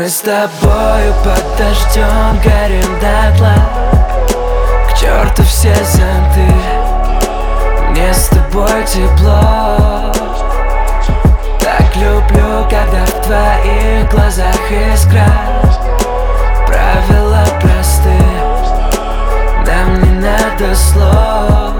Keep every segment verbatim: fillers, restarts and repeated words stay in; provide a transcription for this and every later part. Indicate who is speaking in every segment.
Speaker 1: Мы с тобою под дождем горим дотла. К черту все зонты, мне с тобой тепло. Так люблю, когда в твоих глазах искра. Правила просты, нам не надо слов.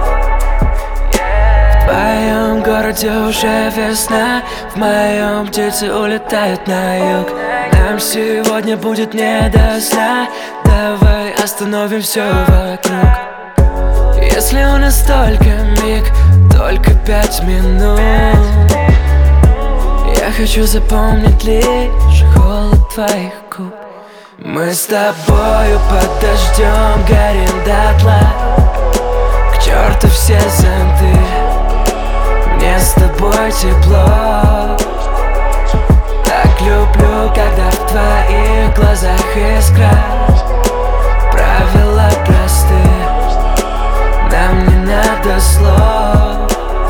Speaker 1: В твоем городе уже весна, в моем птицы улетают на юг. Нам сегодня будет не до сна, давай остановим все вокруг. Если у нас только миг, только пять минут, я хочу запомнить лишь холод твоих губ. Мы с тобою под дождем горим дотла. К черту все зонты, мне с тобой тепло. Так люблю, когда в твоих глазах искра. Правила просты, нам не надо слов.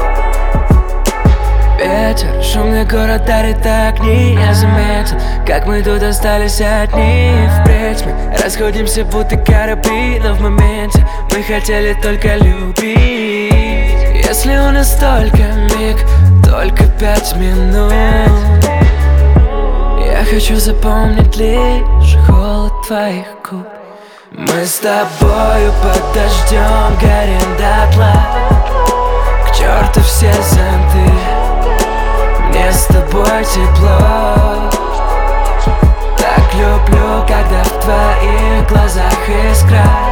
Speaker 1: Ветер, шумный город дарит огни. Я заметил, как мы тут остались одни. Впредь мы расходимся, будто корабли, но в моменте мы хотели только любить. Если у нас только миг, только пять минут, я хочу запомнить лишь холод твоих губ. Мы с тобою под дождем горим дотла. К черту все зонты, мне с тобой тепло. Так люблю, когда в твоих глазах искра.